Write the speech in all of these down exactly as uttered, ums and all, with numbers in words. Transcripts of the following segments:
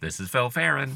This is Phil Farron.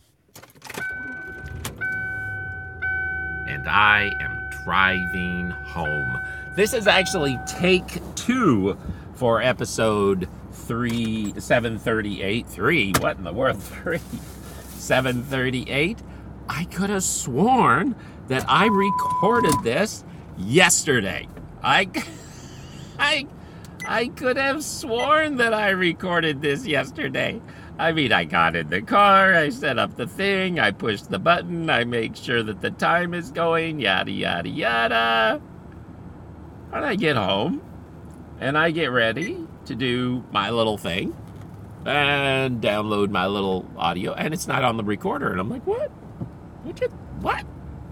And I am driving home. This is actually take two for episode three, seven thirty-eight. Three? What in the world? Three? seven thirty-eight. I could have sworn that I recorded this yesterday. I, I, I could have sworn that I recorded this yesterday. I mean, I got in the car, I set up the thing, I push the button, I make sure that the time is going, yada, yada, yada. And I get home, and I get ready to do my little thing, and download my little audio, and it's not on the recorder. And I'm like, what? What? You, what?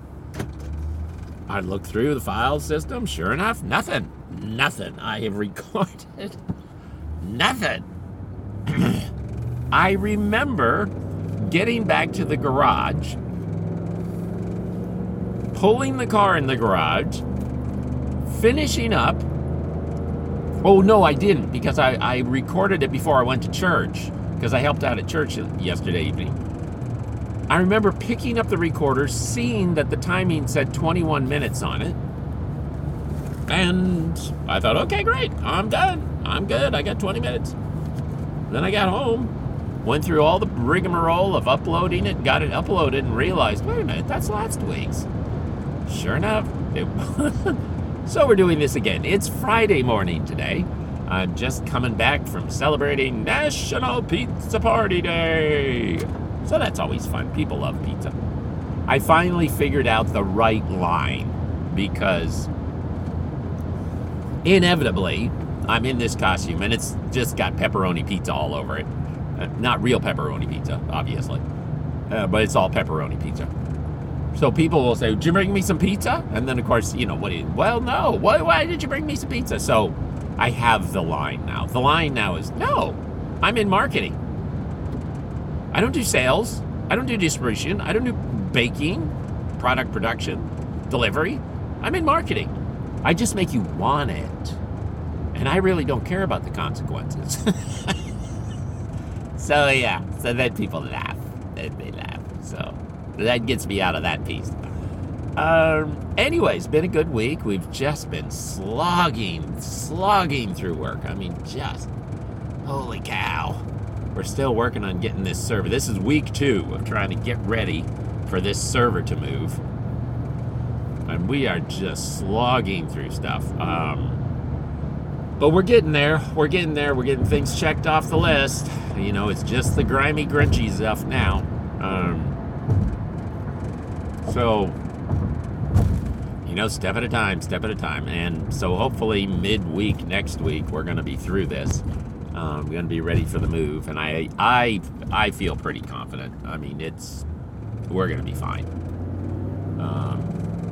I look through the file system, sure enough, nothing. Nothing. I have recorded nothing. I remember getting back to the garage, pulling the car in the garage, finishing up. Oh, no, I didn't, because I, I recorded it before I went to church, because I helped out at church yesterday evening. I remember picking up the recorder, seeing that the timing said twenty-one minutes on it, and I thought, okay, great, I'm done. I'm good. I got twenty minutes. Then I got home. Went through all the rigmarole of uploading it, got it uploaded, and realized, wait a minute, that's last week's. Sure enough, it so we're doing this again. It's Friday morning today. I'm just coming back from celebrating National Pizza Party Day. So that's always fun. People love pizza. I finally figured out the right line, because inevitably, I'm in this costume, and it's just got pepperoni pizza all over it. Uh, not real pepperoni pizza, obviously, uh, but it's all pepperoni pizza. So people will say, did you bring me some pizza? And then, of course, you know, what? Do you, well, no. Why, why did you bring me some pizza? So I have the line now. The line now is, no, I'm in marketing. I don't do sales. I don't do distribution. I don't do baking, product production, delivery. I'm in marketing. I just make you want it. And I really don't care about the consequences. So, yeah. So then people laugh. Then they laugh. So that gets me out of that piece. Um, anyways, been a good week. We've just been slogging, slogging through work. I mean, just, holy cow. We're still working on getting this server. This is week two of trying to get ready for this server to move. And we are just slogging through stuff. Um... But we're getting there. We're getting there. We're getting things checked off the list. You know, it's just the grimy, grinchy stuff now. Um, so, you know, step at a time, step at a time. And so hopefully midweek next week, we're going to be through this. Um, we're going to be ready for the move. And I, I, I feel pretty confident. I mean, it's, we're going to be fine. Um,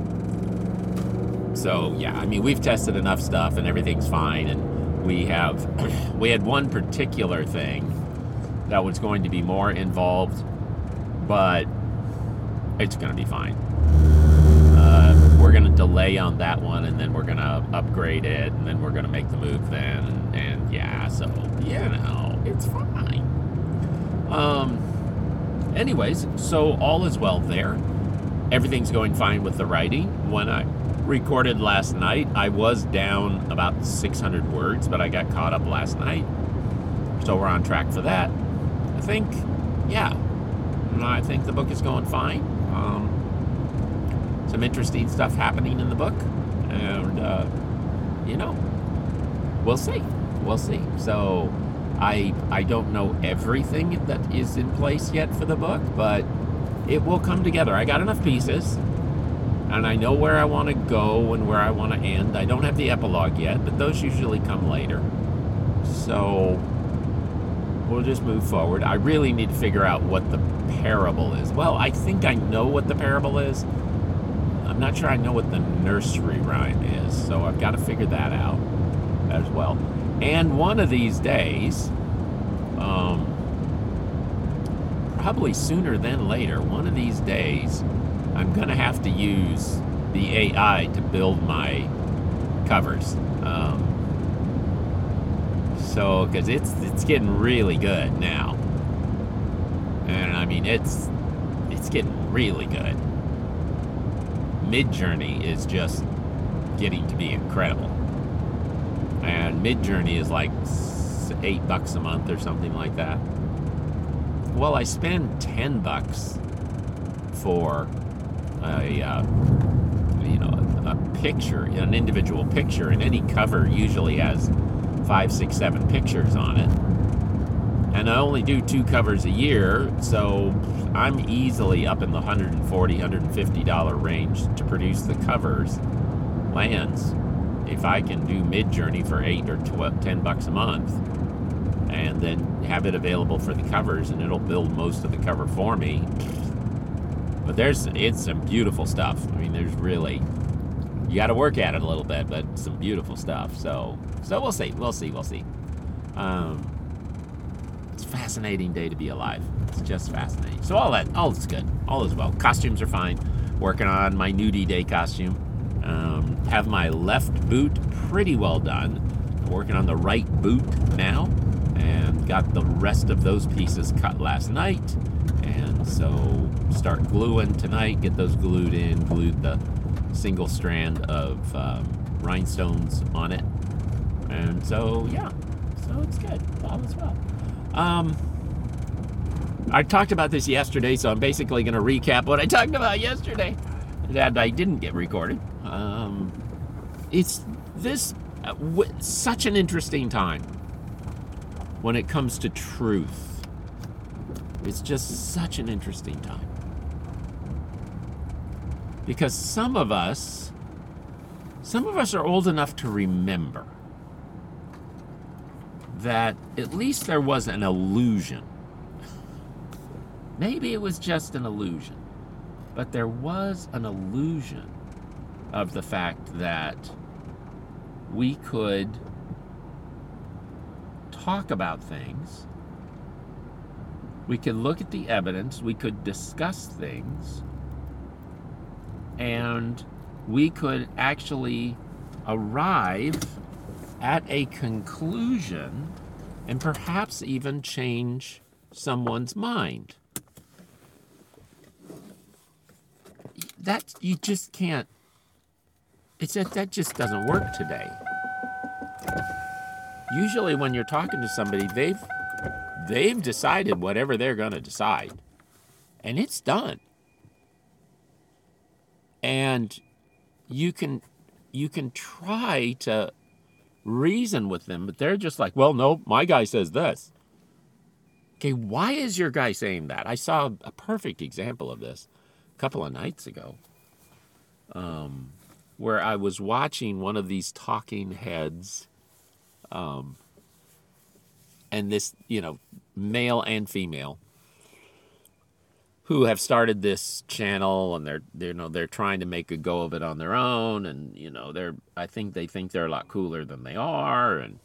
So, yeah, I mean, we've tested enough stuff and everything's fine. And we have, we had one particular thing that was going to be more involved, but it's going to be fine. Uh, we're going to delay on that one, and then we're going to upgrade it, and then we're going to make the move then. And, and yeah, so, you know, it's fine. Um, anyways, so all is well there. Everything's going fine with the writing. When I recorded last night, I was down about six hundred words, but I got caught up last night. So we're on track for that. I think, yeah, I think the book is going fine. Um, some interesting stuff happening in the book. And, uh, you know, we'll see. We'll see. So I, I don't know everything that is in place yet for the book, but it will come together. I got enough pieces. And I know where I want to go and where I want to end. I don't have the epilogue yet, but those usually come later. So we'll just move forward. I really need to figure out what the parable is. Well, I think I know what the parable is. I'm not sure I know what the nursery rhyme is, so I've got to figure that out as well. And one of these days, um, probably sooner than later, one of these days, I'm going to have to use the A I to build my covers. Um, so, because it's it's getting really good now. And I mean, it's it's getting really good. Midjourney is just getting to be incredible. And Midjourney is like eight bucks a month or something like that. Well, I spend ten bucks for a uh, you know a, a picture, an individual picture, and any cover usually has five, six, seven pictures on it. And I only do two covers a year, so I'm easily up in the one hundred forty dollars, one hundred fifty dollars range to produce the covers. Lands if I can do Midjourney for eight or twelve, ten bucks a month, and then have it available for the covers, and it'll build most of the cover for me. But there's it's some beautiful stuff. I mean, there's really, you got to work at it a little bit, but some beautiful stuff. So so we'll see, we'll see, we'll see. Um, it's a fascinating day to be alive. It's just fascinating. So all that, all is good, all is well. Costumes are fine. Working on my nudie day costume. Um, have my left boot pretty well done. I'm working on the right boot now, and got the rest of those pieces cut last night. And so start gluing tonight, get those glued in, glued the single strand of um, rhinestones on it. And so, yeah, so it's good. All is well. Um, I talked about this yesterday, so I'm basically going to recap what I talked about yesterday that I didn't get recorded. Um, it's this uh, w- such an interesting time when it comes to truth. It's just such an interesting time. Because some of us, some of us are old enough to remember that at least there was an illusion. Maybe it was just an illusion, but there was an illusion of the fact that we could talk about things, we could look at the evidence, we could discuss things, and we could actually arrive at a conclusion and perhaps even change someone's mind. That, you just can't, it's that, that just doesn't work today. Usually when you're talking to somebody, they've they've decided whatever they're going to decide, and it's done. And you can you can try to reason with them, but they're just like, well, no, my guy says this. Okay, why is your guy saying that? I saw a perfect example of this a couple of nights ago, um, where I was watching one of these talking heads, um, and this, you know, male and female, who have started this channel, and they're, they're, you know, they're trying to make a go of it on their own, and, you know, they're, I think they think they're a lot cooler than they are, and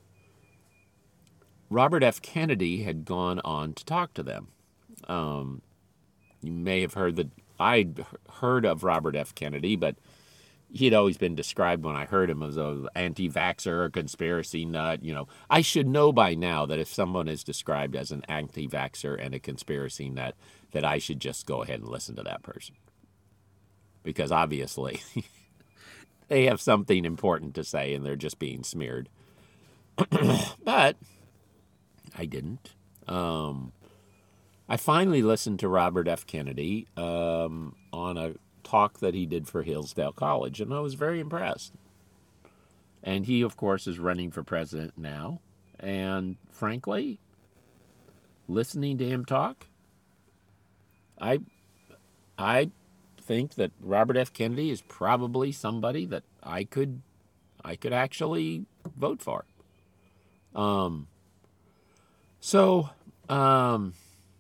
Robert F. Kennedy had gone on to talk to them. Um, you may have heard that, I'd heard of Robert F. Kennedy, but he'd always been described when I heard him as an anti-vaxxer, a conspiracy nut. You know, I should know by now that if someone is described as an anti-vaxxer and a conspiracy nut, that I should just go ahead and listen to that person. Because obviously, they have something important to say and they're just being smeared. But I didn't. Um, I finally listened to Robert F. Kennedy um, on a talk that he did for Hillsdale College, and I was very impressed. And he, of course, is running for president now. And frankly, listening to him talk, I, I think that Robert F. Kennedy is probably somebody that I could, I could actually vote for. Um. So, um,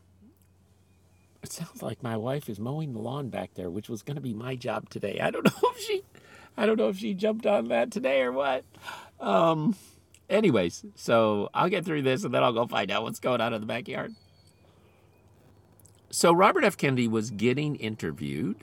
it sounds like my wife is mowing the lawn back there, which was going to be my job today. I don't know if she, I don't know if she jumped on that today or what. Um, anyways, so I'll get through this and then I'll go find out what's going on in the backyard. So Robert F. Kennedy was getting interviewed,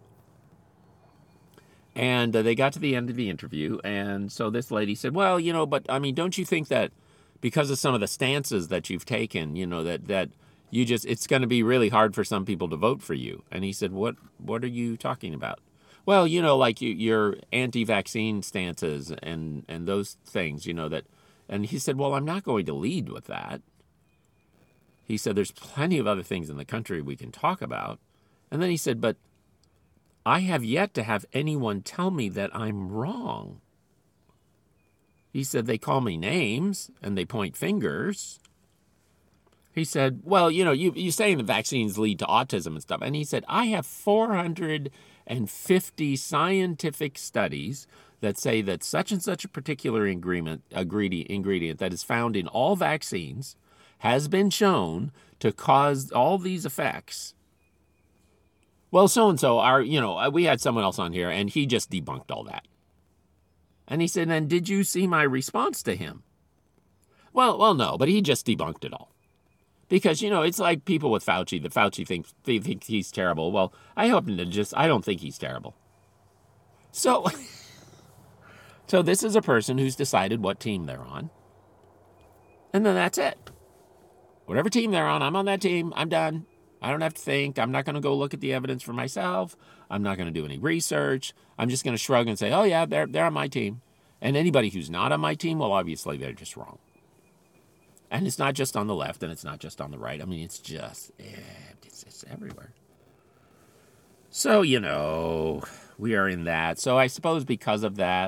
and uh, they got to the end of the interview, and so this lady said, well, you know, but I mean, don't you think that because of some of the stances that you've taken, you know, that, that You just, it's going to be really hard for some people to vote for you. And he said, what, what are you talking about? Well, you know, like you, your anti-vaccine stances and, and those things, you know, that, and he said, well, I'm not going to lead with that. He said, there's plenty of other things in the country we can talk about. And then he said, but I have yet to have anyone tell me that I'm wrong. He said, they call me names and they point fingers. He said, well, you know, you, you're saying the vaccines lead to autism and stuff. And he said, I have four hundred fifty scientific studies that say that such and such a particular ingredient, ingredient that is found in all vaccines has been shown to cause all these effects. Well, so-and-so, our, you know, we had someone else on here, and he just debunked all that. And he said, and did you see my response to him? Well, well, no, but he just debunked it all. Because, you know, it's like people with Fauci, that Fauci thinks, they think he's terrible. Well, I happen to just, I don't think he's terrible. So, so this is a person who's decided what team they're on. And then that's it. Whatever team they're on, I'm on that team. I'm done. I don't have to think. I'm not going to go look at the evidence for myself. I'm not going to do any research. I'm just going to shrug and say, oh, yeah, they're, they're on my team. And anybody who's not on my team, well, obviously they're just wrong. And it's not just on the left, and it's not just on the right. I mean, it's just, it's, it's everywhere. So, you know, we are in that. So I suppose because of that,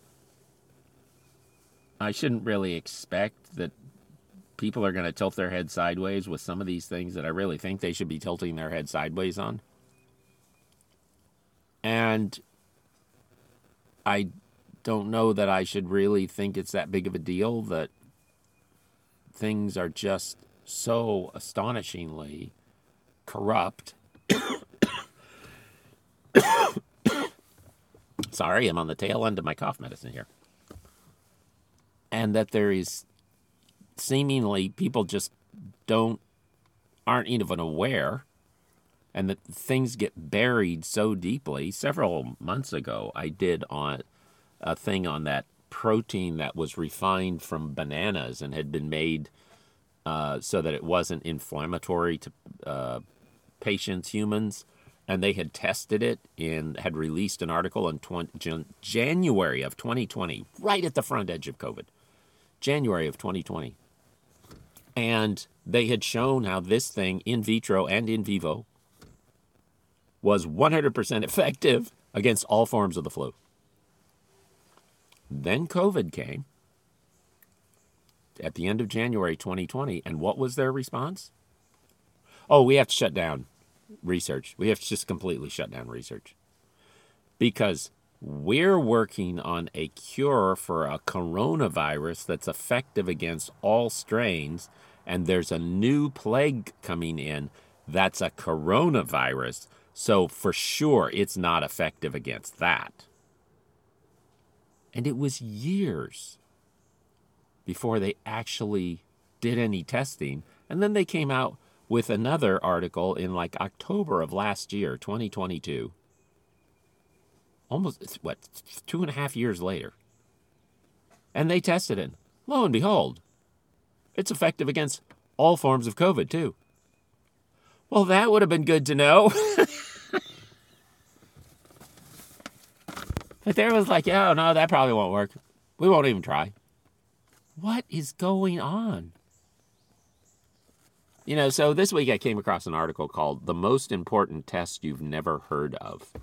I shouldn't really expect that people are going to tilt their head sideways with some of these things that I really think they should be tilting their head sideways on. And I don't know that I should really think it's that big of a deal that things are just so astonishingly corrupt. Sorry, I'm on the tail end of my cough medicine here. And that there is seemingly people just don't, aren't even aware, and that things get buried so deeply. Several months ago, I did on a thing on that protein that was refined from bananas and had been made uh, so that it wasn't inflammatory to uh, patients, humans, and they had tested it and had released an article in twenty, January of twenty twenty, right at the front edge of COVID, January of twenty twenty. And they had shown how this thing, in vitro and in vivo, was one hundred percent effective against all forms of the flu. Then COVID came at the end of January twenty twenty, and what was their response? Oh, we have to shut down research. We have to just completely shut down research. Because we're working on a cure for a coronavirus that's effective against all strains, and there's a new plague coming in that's a coronavirus, so for sure it's not effective against that. And it was years before they actually did any testing, and then they came out with another article in like October of last year, twenty twenty-two. Almost, what, two and a half years later. And they tested it. Lo and behold, it's effective against all forms of COVID, too. Well, that would have been good to know. But there was like, oh, no, that probably won't work. We won't even try. What is going on? You know, so this week I came across an article called The Most Important Test You've Never Heard of.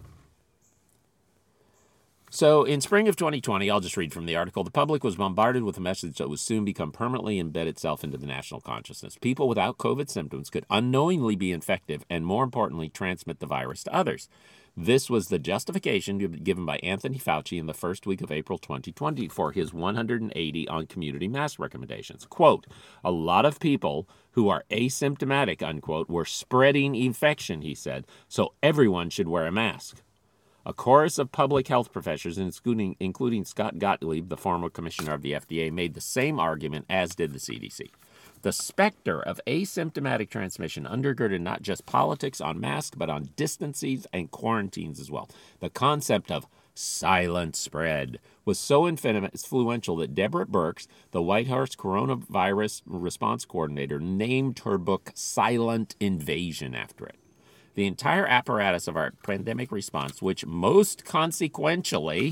So in spring of twenty twenty, I'll just read from the article, the public was bombarded with a message that would soon become permanently embed itself into the national consciousness. People without COVID symptoms could unknowingly be infective and, more importantly, transmit the virus to others. This was the justification given by Anthony Fauci in the first week of April twenty twenty for his one hundred eighty on community mask recommendations. Quote, a lot of people who are asymptomatic, unquote, were spreading infection, he said, so everyone should wear a mask. A chorus of public health professors, including, including Scott Gottlieb, the former commissioner of the F D A, made the same argument, as did the C D C. The specter of asymptomatic transmission undergirded not just politics on masks, but on distances and quarantines as well. The concept of silent spread was so influential that Deborah Birx, the White House coronavirus response coordinator, named her book Silent Invasion after it. The entire apparatus of our pandemic response, which most consequentially,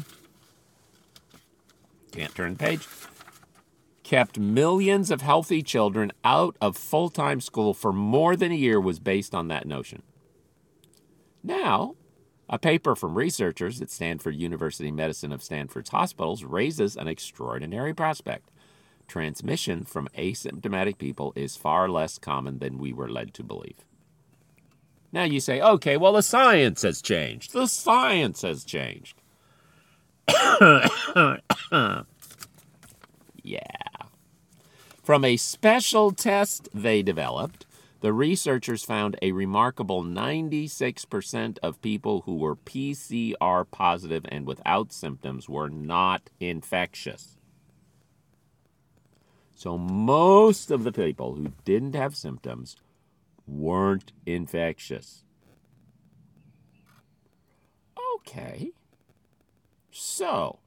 can't turn the page, kept millions of healthy children out of full-time school for more than a year, was based on that notion. Now, a paper from researchers at Stanford University Medicine of Stanford's hospitals raises an extraordinary prospect. Transmission from asymptomatic people is far less common than we were led to believe. Now you say, okay, well, the science has changed. The science has changed. Yeah. From a special test they developed, the researchers found a remarkable ninety-six percent of people who were P C R positive and without symptoms were not infectious. So most of the people who didn't have symptoms weren't infectious. Okay. So,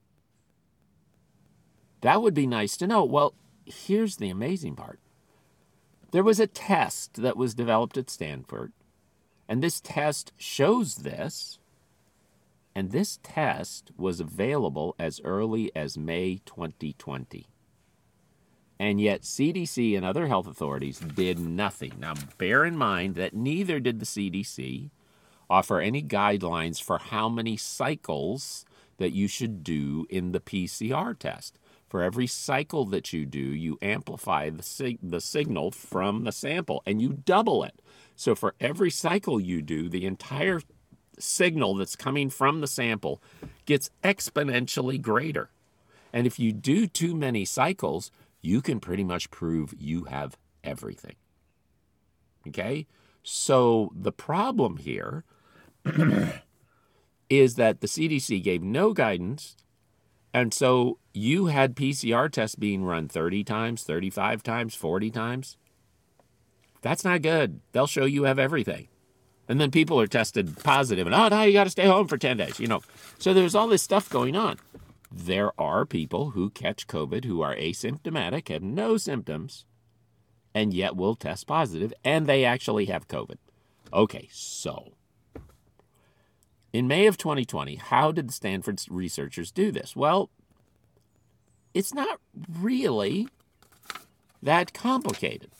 that would be nice to know. Well, here's the amazing part. There was a test that was developed at Stanford, and this test shows this, and this test was available as early as May twenty twenty. And yet C D C and other health authorities did nothing. Now, bear in mind that neither did the C D C offer any guidelines for how many cycles that you should do in the P C R test. For every cycle that you do, you amplify the, sig- the signal from the sample, and you double it. So for every cycle you do, the entire signal that's coming from the sample gets exponentially greater. And if you do too many cycles, you can pretty much prove you have everything. Okay? So the problem here is that the C D C gave no guidance, and so you had P C R tests being run thirty times, thirty-five times, forty times. That's not good. They'll show you have everything. And then people are tested positive, and, oh, now you got to stay home for ten days, you know. So there's all this stuff going on. There are people who catch COVID who are asymptomatic, have no symptoms, and yet will test positive, and they actually have COVID. Okay, so in May of twenty twenty, how did the Stanford researchers do this? Well, it's not really that complicated.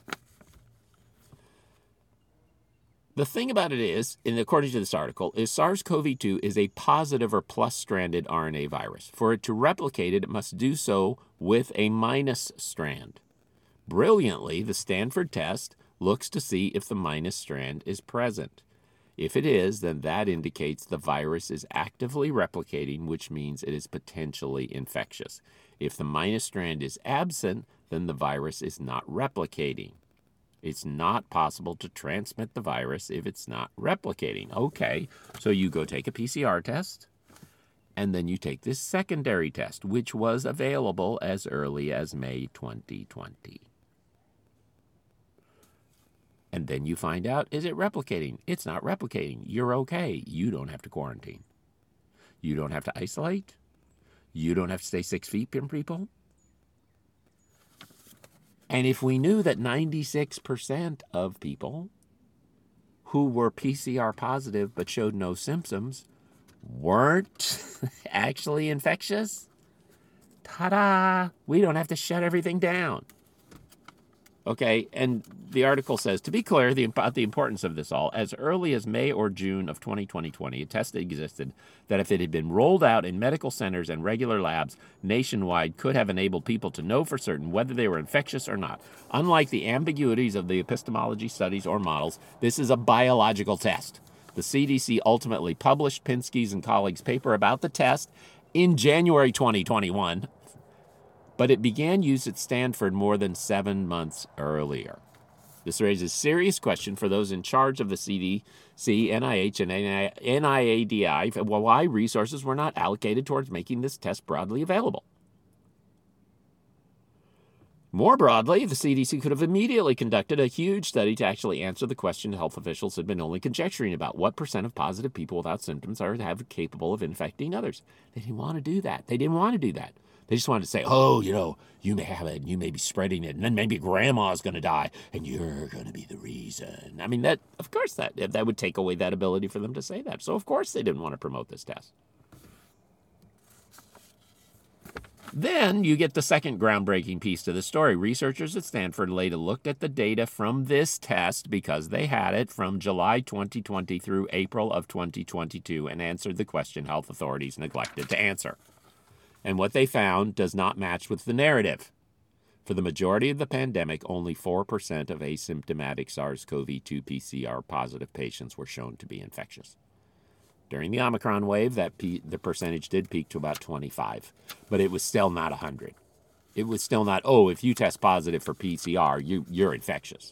The thing about it is, and according to this article, is SARS-C o V two is a positive or plus-stranded R N A virus. For it to replicate it, it must do so with a minus strand. Brilliantly, the Stanford test looks to see if the minus strand is present. If it is, then that indicates the virus is actively replicating, which means it is potentially infectious. If the minus strand is absent, then the virus is not replicating. It's not possible to transmit the virus if it's not replicating. Okay, so you go take a P C R test, and then you take this secondary test, which was available as early as May twenty twenty. And then you find out, is it replicating? It's not replicating. You're okay. You don't have to quarantine. You don't have to isolate. You don't have to stay six feet from people. And if we knew that ninety-six percent of people who were P C R positive but showed no symptoms weren't actually infectious, ta-da, we don't have to shut everything down. Okay, and the article says, to be clear the, about the importance of this all, as early as May or June of twenty twenty, a test existed that if it had been rolled out in medical centers and regular labs nationwide could have enabled people to know for certain whether they were infectious or not. Unlike the ambiguities of the epistemology studies or models, this is a biological test. The C D C ultimately published Pinsky's and colleagues' paper about the test in January twenty twenty-one, but it began use at Stanford more than seven months earlier. This raises serious question for those in charge of the C D C, N I H, and N I A D I why resources were not allocated towards making this test broadly available. More broadly, the C D C could have immediately conducted a huge study to actually answer the question health officials had been only conjecturing about: what percent of positive people without symptoms are have capable of infecting others? They didn't want to do that. They didn't want to do that. They just wanted to say, oh, you know, you may have it, and you may be spreading it, and then maybe grandma's going to die, and you're going to be the reason. I mean, that, of course, that that would take away that ability for them to say that. So, of course, they didn't want to promote this test. Then you get the second groundbreaking piece to the story. Researchers at Stanford later looked at the data from this test, because they had it, from July twenty twenty through April of twenty twenty-two, and answered the question health authorities neglected to answer. And what they found does not match with the narrative. For the majority of the pandemic, only four percent of asymptomatic SARS-CoV two P C R positive patients were shown to be infectious. During the Omicron wave, that pe- the percentage did peak to about twenty-five, but it was still not one hundred. It was still not, oh, if you test positive for P C R, you, you're infectious.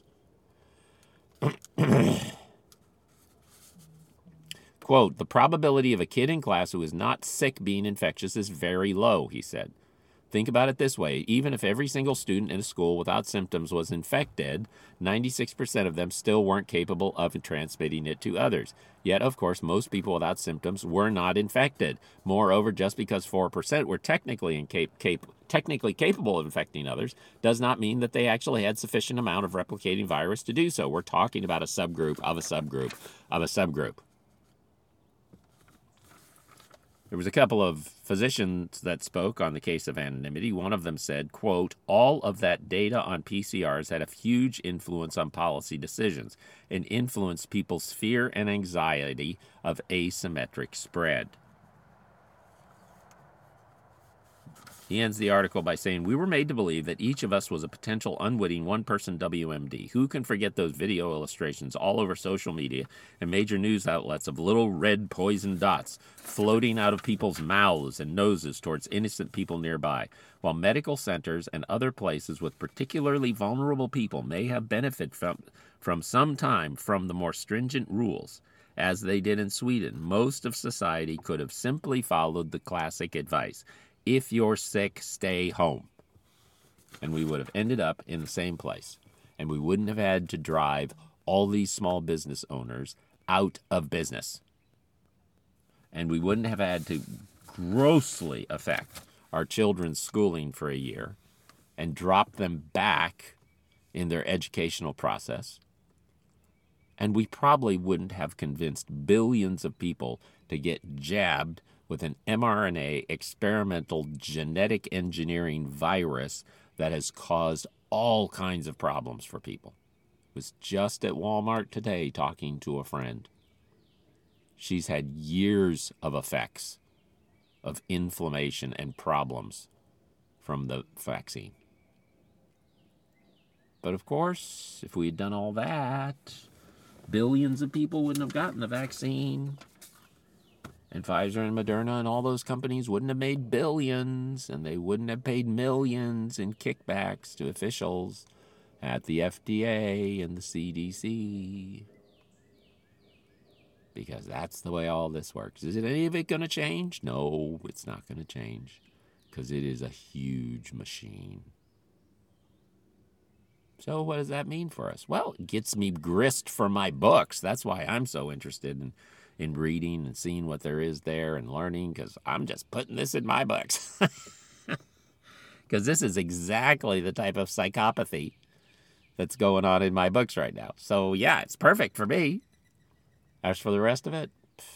Quote, the probability of a kid in class who is not sick being infectious is very low, he said. Think about it this way. Even if every single student in a school without symptoms was infected, ninety-six percent of them still weren't capable of transmitting it to others. Yet, of course, most people without symptoms were not infected. Moreover, just because four percent were technically, incap- cap- technically capable of infecting others does not mean that they actually had sufficient amount of replicating virus to do so. We're talking about a subgroup of a subgroup of a subgroup. There was a couple of physicians that spoke on the case of anonymity. One of them said, quote, all of that data on P C Rs had a huge influence on policy decisions and influenced people's fear and anxiety of asymmetric spread. He ends the article by saying, we were made to believe that each of us was a potential unwitting one-person W M D. Who can forget those video illustrations all over social media and major news outlets of little red poison dots floating out of people's mouths and noses towards innocent people nearby, while medical centers and other places with particularly vulnerable people may have benefited from, from some time from the more stringent rules. As they did in Sweden, most of society could have simply followed the classic advice: if you're sick, stay home. And we would have ended up in the same place. And we wouldn't have had to drive all these small business owners out of business. And we wouldn't have had to grossly affect our children's schooling for a year and drop them back in their educational process. And we probably wouldn't have convinced billions of people to get jabbed with an mRNA experimental genetic engineering virus that has caused all kinds of problems for people. I was just at Walmart today talking to a friend. She's had years of effects of inflammation and problems from the vaccine. But of course, if we had done all that, billions of people wouldn't have gotten the vaccine. And Pfizer and Moderna and all those companies wouldn't have made billions, and they wouldn't have paid millions in kickbacks to officials at the F D A and the C D C. Because that's the way all this works. Is it any of it going to change? No, it's not going to change, because it is a huge machine. So what does that mean for us? Well, it gets me grist for my books. That's why I'm so interested in in reading and seeing what there is there and learning, because I'm just putting this in my books. Because this is exactly the type of psychopathy that's going on in my books right now. So yeah, it's perfect for me. As for the rest of it,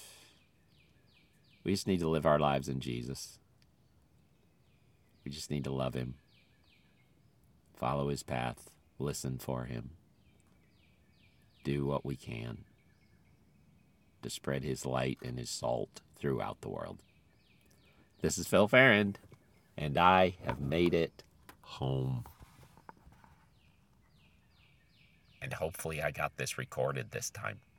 we just need to live our lives in Jesus. We just need to love him, follow his path, listen for him, do what we can to spread his light and his salt throughout the world. This is Phil Farrand, and I have made it home. And hopefully I got this recorded this time.